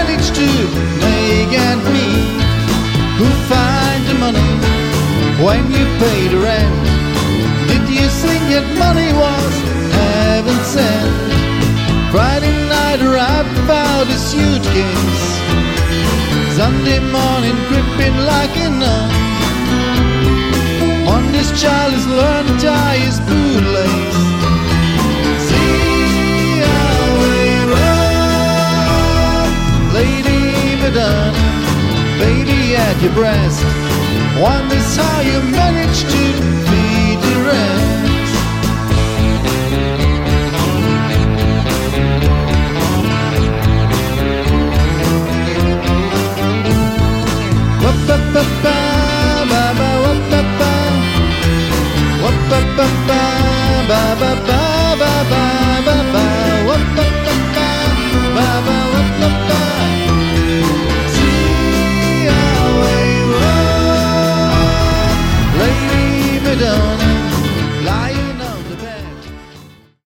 managed to make ends meet? Who find the money when you pay the rent? Did you think that money was heaven sent? Friday night arrived without a suitcase. Sunday morning creeping like a nun. On this child has learned to tie his bootlace. See how we run, Lady Madonna, baby at your breast. Wonders how you manage to feed the rest.